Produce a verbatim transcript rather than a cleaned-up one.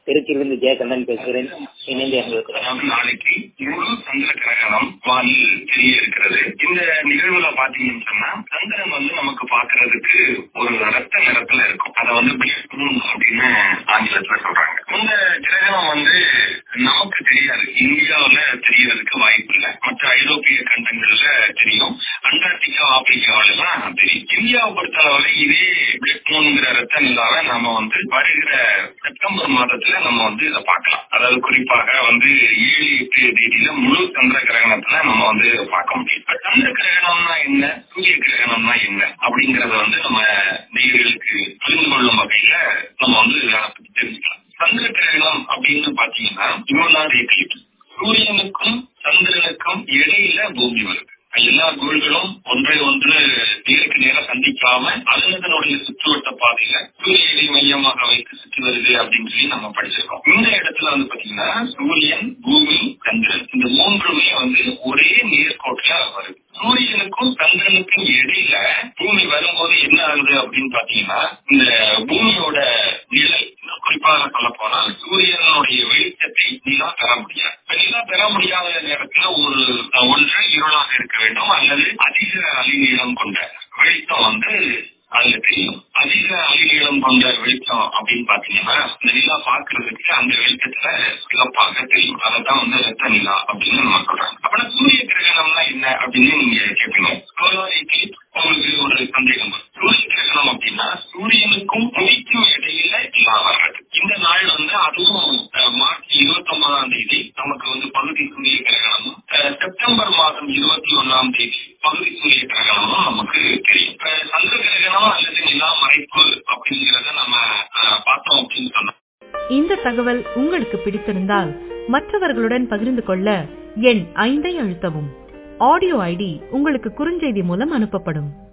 திருச்சியிலிருந்து ஜெயகண்ணன் பேசுகிறேன். நாளைக்கு முழு சந்திர கிரகணம் வானில் தெரிய இருக்கிறது. இந்த நிகழ்வுல பாத்தீங்கன்னு சொன்னா சந்திரன் வந்து நமக்கு பாக்குறதுக்கு ஒரு ரத்த நிறத்துல இருக்கும். அதை வந்து அப்படின்னு ஆங்கிலத்துல சொல்றாங்க. இந்த கிரகணம் வந்து நமக்கு தெரியாது, இந்தியாவில தெரியறதுக்கு வாய்ப்பு இல்லை. மற்ற ஐரோப்பிய கண்டங்கள்ல தெரியும், அண்டார்டிகா ஆப்பிரிக்காவில எல்லாம் தெரியும். இந்தியாவை பொறுத்தளவுல இதே பிளட்மூன்ங்கிற ரத்த நிலாவை நாம வந்து வருகிற செப்டம்பர் மாதத்துல நம்ம வந்து இதை பார்க்கலாம். அதாவது குறிப்பாக வந்து ஏழு எட்டு தேதியில முழு சந்திர கிரகணத்துல நம்ம வந்து பார்க்க முடியும். சந்திர கிரகணம்னா என்ன, சூரிய கிரகணம்னா என்ன அப்படிங்கறத வந்து நம்ம நேயர்களுக்கு புரிந்து கொள்ளும் வகையில நம்ம வந்து அதை பத்தி தெரிஞ்சுக்கலாம். சந்திர கிரகணம் அப்படின்னு பாத்தீங்கன்னா யூனார் எக்லிப்ஸ், சூரியனுக்கும் சந்திரனுக்கும் இடையில பூமி வருது. எல்லா கோள்களும் ஒன்றை ஒன்று நேருக்கு நேரம் சந்திக்காம அதனுடைய சுற்றுவட்ட பாதையில சூரியனை மையமாக வைத்து சுற்றி வருது அப்படின்னு சொல்லி நம்ம படிச்சிருக்கோம். இந்த இடத்துல வந்து பாத்தீங்கன்னா சூரியன், பூமி, சந்திரன் இந்த மூன்றுமே வந்து ஒரே நேர்கோட்டில வருது. சூரியனுக்கும் சந்திரனுக்கும் இடையில பூமி வரும்போது என்ன ஆகுது அப்படின்னு பாத்தீங்கன்னா இந்த பூமியோட நிலை, குறிப்பாக சொல்ல போனா சூரியனுடைய வெளிச்சத்தை நிலா பெற முடியாது. நிலா பெற முடியாத நேரத்துல ஒரு ஒன்று இருளாக இருக்க வேண்டும், அல்லது அதிக அலைநீளம் கொண்ட வெளிச்சம் வந்து அதுல தெரியும். அதிக அலைநீளம் கொண்ட வெளிச்சம் அப்படின்னு பாத்தீங்கன்னா இந்த நிலா பாக்குறதுக்கு அந்த வெளிச்சத்துல சிறப்பாக தெரியும். அதைத்தான் வந்து ரத்த நிலா அப்படின்னு நம்ம சொல்றாங்க. அப்படின்னா சூரிய கிரகணம்னா என்ன அப்படின்னு நீங்க கேட்பீங்க. உங்களுக்கு ஒரு சந்தேகம், சூரிய கிரகணம் அப்படின்னா சூரியனுக்கும் புவிக்கும் இடையில நிலா வர்றது. இந்த நாள் வந்து அதுவும் மார்ச் இருபத்தி ஒன்பதாம் தேதி நமக்கு வந்து பகுதி சூரிய கிரகணமும், செப்டம்பர் மாதம் இருபத்தி ஒன்னாம் தேதி பகுதி சூரிய கிரகணமும் நமக்கு தெரியும். சந்திர கிரகணம் அல்லது நிலா மறைப்பு அப்படிங்கறத நம்ம பார்த்தோம் அப்படின்னு சொன்னோம். இந்த தகவல் உங்களுக்கு பிடித்திருந்தால் மற்றவர்களுடன் பகிர்ந்து கொள்ள எண் ஐந்தை அழுத்தவும். ஆடியோ ஐடி உங்களுக்கு குறுஞ்செய்தி மூலம் அனுப்பப்படும்.